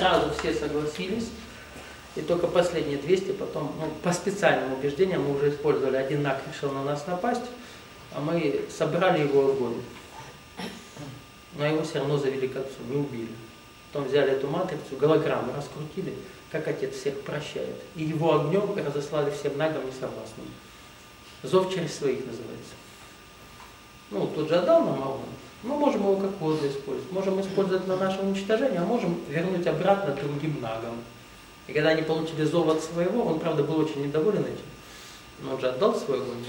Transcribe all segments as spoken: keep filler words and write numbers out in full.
сразу все согласились. И только последние двести потом, ну, по специальным убеждениям мы уже использовали. Один наг решил на нас напасть, а мы собрали его огонь. Но его все равно завели к отцу, не убили. Потом взяли эту матрицу, голограмму раскрутили, как отец всех прощает. И его огнем разослали всем нагам несогласным. Зов через своих называется. Ну, тут же отдал нам огонь. Мы можем его как воду использовать. Можем использовать на наше уничтожение, а можем вернуть обратно другим нагам. И когда они получили зов от своего, он, правда, был очень недоволен этим. Но он же отдал свой огонь.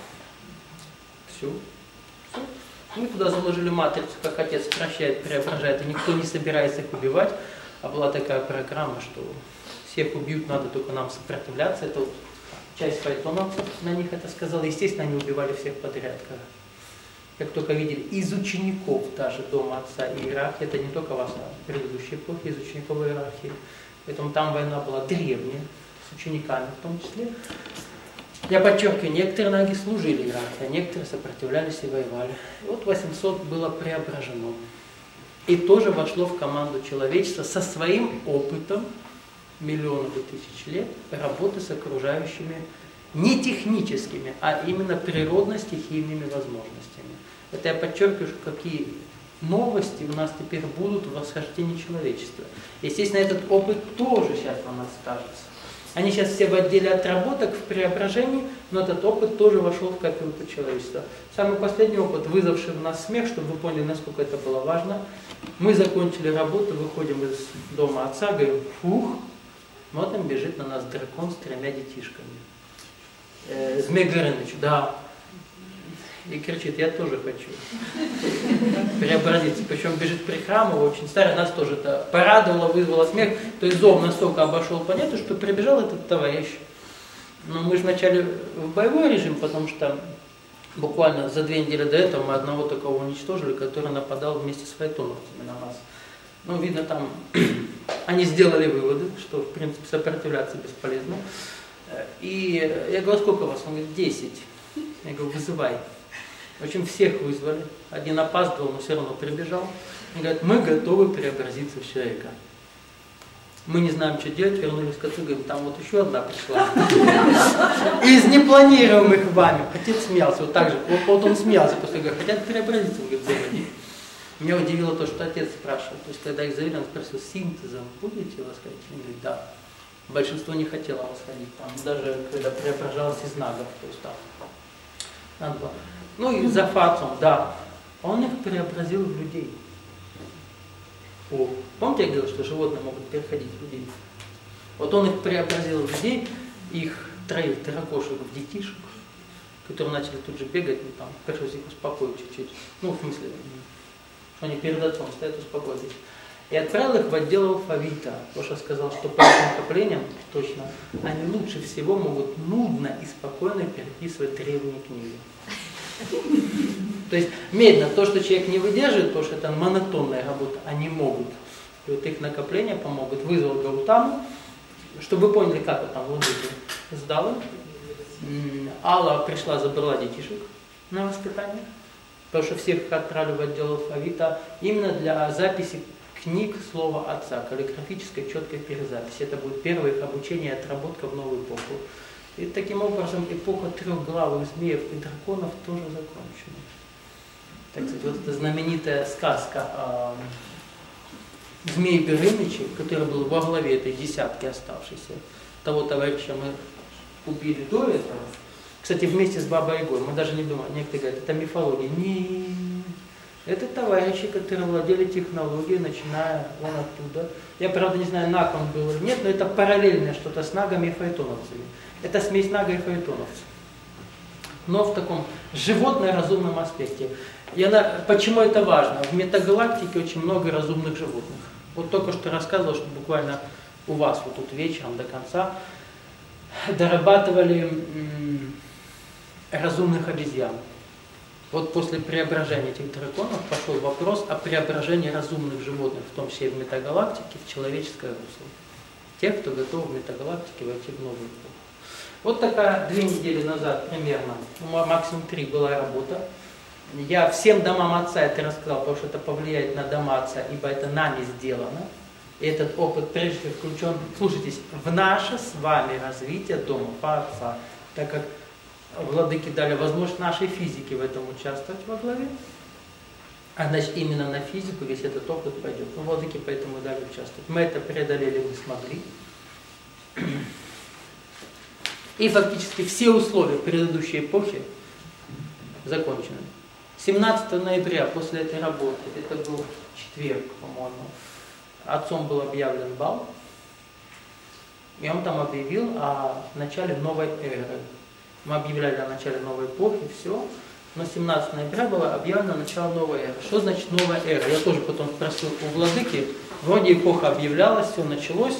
Все. Все. Мы туда заложили матрицу, как отец прощает, преображает, и никто не собирается их убивать. А была такая программа, что всех убьют, надо только нам сопротивляться. Это вот часть файтоновцев на них это сказала. Естественно, они убивали всех подряд. Как только видели из учеников даже дома отца иерархии, это не только вас, а предыдущие эпохи, из учеников иерархии. Поэтому там война была древняя, с учениками в том числе. Я подчеркиваю, некоторые наги служили иерархии, а некоторые сопротивлялись и воевали. И вот восемьсот было преображено. И тоже вошло в команду человечества со своим опытом миллионов и тысяч лет работы с окружающими не техническими, а именно природно-стихийными возможностями. Это я подчеркиваю, что какие новости у нас теперь будут в восхождении человечества. Естественно, этот опыт тоже сейчас на нас скажется. Они сейчас все в отделе отработок, в преображении, но этот опыт тоже вошел в копилку человечества. Самый последний опыт, вызвавший в нас смех, чтобы вы поняли, насколько это было важно. Мы закончили работу, выходим из дома отца, говорим, фух, вот там бежит на нас дракон с тремя детишками. Э, Змей Горыныч, да. И кричит, я тоже хочу преобразиться. Причем бежит прихрамывая, очень старый, нас тоже это порадовало, вызвало смех. То есть зов настолько обошел планету, что прибежал этот товарищ. Но мы же вначале в боевой режим, потому что буквально за две недели до этого мы одного такого уничтожили, который нападал вместе с файтоновцами на нас. Ну, видно, там они сделали выводы, что, в принципе, сопротивляться бесполезно. И я говорю, сколько вас? Он говорит, десять. Я говорю, вызывай. В общем, всех вызвали. Один опаздывал, но все равно прибежал. И говорят, мы готовы преобразиться в человека. Мы не знаем, что делать, вернулись к отцу, говорим, там вот еще одна пришла. Из непланируемых вами. Отец смеялся, вот так же. Вот, вот он смеялся, после говорит, хотят преобразиться. Он говорит, заводи. Меня удивило то, что отец спрашивал. То есть, когда их завели, он спросил, синтезом будете восходить? Он говорит, да. Большинство не хотело восходить. Там, даже когда преображалось из нагов. То есть, там, надо было. Ну и за фатом, да, он их преобразил в людей. О, помните, я говорил, что животные могут переходить в людей? Вот он их преобразил в людей, их троих таракошек в детишек, которые начали тут же бегать, ну, там, пришлось их успокоить чуть-чуть. Ну, в смысле, что они перед отцом стоят, успокоились. И отправил их в отдел алфавита. Тоша сказал, что по этим накоплениям, точно, они лучше всего могут нудно и спокойно переписывать древние книги. То есть медленно, то, что человек не выдерживает, то, что это монотонная работа, они могут. И вот их накопления помогут. Вызвал Гаутаму, чтобы вы поняли, как вот там владыка сдал им. Алла пришла, забрала детишек на воспитание, потому что всех их отправили в отдел алфавита именно для записи книг слова отца, каллиграфической четкой перезаписи. Это будет первое их обучение и отработка в новую эпоху. И таким образом эпоха трехглавых змеев и драконов тоже закончена. Так сказать, вот эта знаменитая сказка о Змее Горыныче, который был во главе этой десятки оставшейся, того товарища мы убили до этого. Кстати, вместе с Бабой Ягой, мы даже не думали, некоторые говорят, это мифология. Не, это товарищи, которые владели технологией, начиная вон оттуда. Я, правда, не знаю, наг он был или нет, но это параллельное что-то с нагами и файтоновцами. Это смесь нага и файтоновцев. Но в таком животно-разумном аспекте. И она, почему это важно? В метагалактике очень много разумных животных. Вот только что рассказывал, что буквально у вас вот тут вечером до конца дорабатывали м, разумных обезьян. Вот после преображения этих драконов пошел вопрос о преображении разумных животных, в том числе и в метагалактике, в человеческое русло. Тех, кто готов в метагалактике войти в новую эпоху. Вот такая две недели назад примерно, ну, максимум три была работа. Я всем домам отца это рассказал, потому что это повлияет на дома отца, ибо это нами сделано. И этот опыт прежде всего включен, слушайтесь, в наше с вами развитие дома по отца, так как владыки дали возможность нашей физике в этом участвовать во главе, а значит именно на физику весь этот опыт пойдет. Ну, владыки поэтому дали участвовать. Мы это преодолели, мы смогли. И фактически все условия предыдущей эпохи закончены. семнадцатого ноября после этой работы, это был четверг, по-моему, отцом был объявлен бал, и он там объявил о начале новой эры. Мы объявляли о начале новой эпохи, все, но семнадцатого ноября было объявлено начало новой эры. Что значит новая эра? Я тоже потом спросил у владыки, вроде эпоха объявлялась, все началось.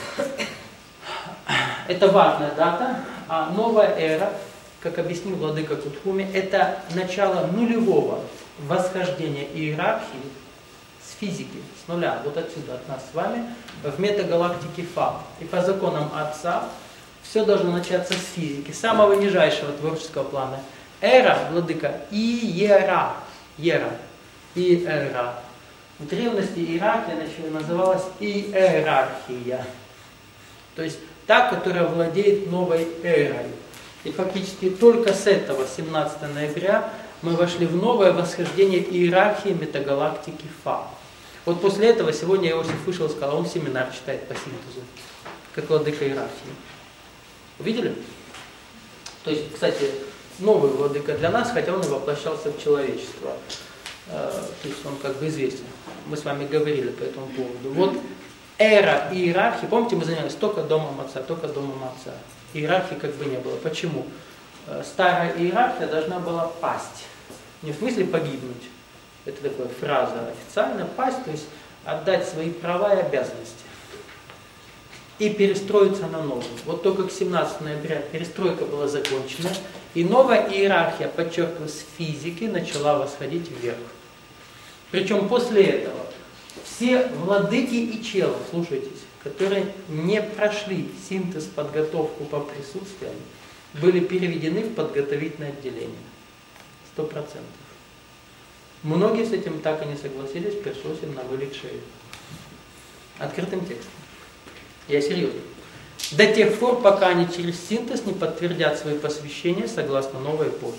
Это важная дата, а новая эра, как объяснил владыка Кутхуми, это начало нулевого восхождения иерархии с физики, с нуля, вот отсюда, от нас с вами, в метагалактике Фа. И по законам Отца все должно начаться с физики, самого нижайшего творческого плана. Эра, владыка, иера, ера, иера. В древности иерархия называлась иерархия. То есть та, которая владеет новой эрой. И фактически только с этого, семнадцатого ноября, мы вошли в новое восхождение иерархии метагалактики Фа. Вот после этого сегодня Иосиф вышел и сказал, он семинар читает по синтезу, как владыка иерархии. Увидели? То есть, кстати, новый владыка для нас, хотя он и воплощался в человечество. То есть он как бы известен. Мы с вами говорили по этому поводу. Вот эра иерархии, помните, мы занимались только домом отца, только домом отца. Иерархии как бы не было. Почему? Старая иерархия должна была пасть. Не в смысле погибнуть. Это такая фраза официальная. Пасть, то есть отдать свои права и обязанности. И перестроиться на новую. Вот только к семнадцатого ноября перестройка была закончена. И новая иерархия, подчеркиваю, с физики начала восходить вверх. Причем после этого все владыки и челы, слушайтесь, которые не прошли синтез, подготовку по присутствиям, были переведены в подготовительное отделение. Сто процентов. Многие с этим так и не согласились, пришлось им навылить шею. Открытым текстом. Я серьезно. До тех пор, пока они через синтез не подтвердят свои посвящения согласно новой эпохе.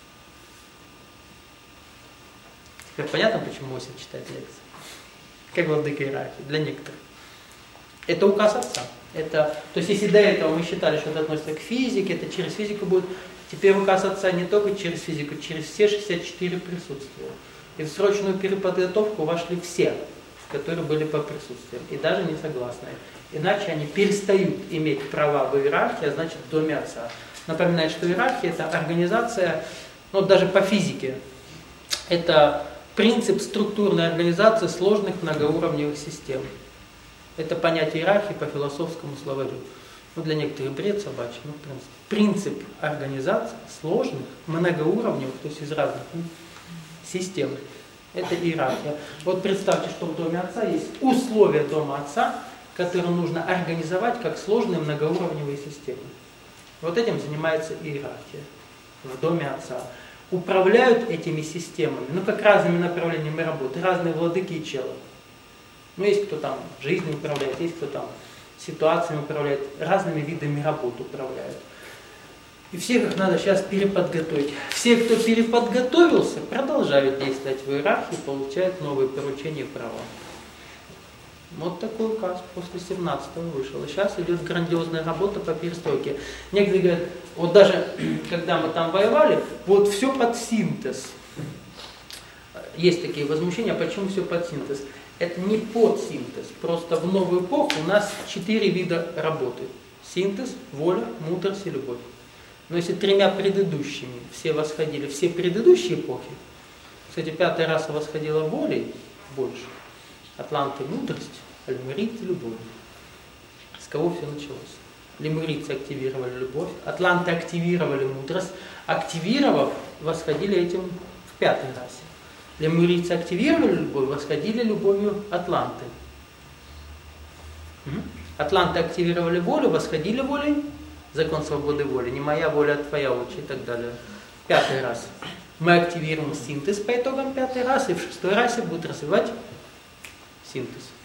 Теперь понятно, почему Осип читает лекции? Как владыка иерархии, для некоторых. Это указ отца. Это, то есть, если до этого мы считали, что это относится к физике, это через физику будет, теперь указ отца не только через физику, через все шестьдесят четыре присутствия. И в срочную переподготовку вошли все, которые были по присутствиям, и даже не согласные. Иначе они перестают иметь права в иерархии, а значит в доме отца. Напоминаю, что иерархия это организация, ну даже по физике, это принцип структурной организации сложных многоуровневых систем. Это понятие иерархии по философскому словарю. Ну, для некоторых бред собачий, ну, в принципе. Принцип организации сложных, многоуровневых, то есть из разных систем. Это иерархия. Вот представьте, что в доме отца есть условия дома отца, которые нужно организовать как сложные многоуровневые системы. Вот этим занимается иерархия в доме отца. Управляют этими системами, ну как разными направлениями работы, разные владыки и челы. Ну есть кто там жизнью управляет, есть кто там ситуациями управляет, разными видами работ управляют. И всех их надо сейчас переподготовить. Все, кто переподготовился, продолжают действовать в иерархии, получают новые поручения и права. Вот такой указ после семнадцатого вышел. И сейчас идет грандиозная работа по перестройке. Некоторые говорят, вот даже когда мы там воевали, вот все под синтез. Есть такие возмущения, почему все под синтез? Это не под синтез. Просто в новую эпоху у нас четыре вида работы. Синтез, воля, мудрость и любовь. Но если тремя предыдущими все восходили, все предыдущие эпохи, кстати, пятая раса восходила волей больше, атланты мудрость, а лемурийцы любовь. С кого все началось? Лемурийцы активировали любовь, атланты активировали мудрость, активировав, восходили этим в пятой расе. Лемурийцы активировали любовь, восходили любовью атланты. Атланты активировали волю, восходили волей, закон свободы воли, не моя воля, а твоя лучше и так далее. Пятый раз. Мы активируем синтез по итогам пятой расы, и в шестой расе будет развивать синтез.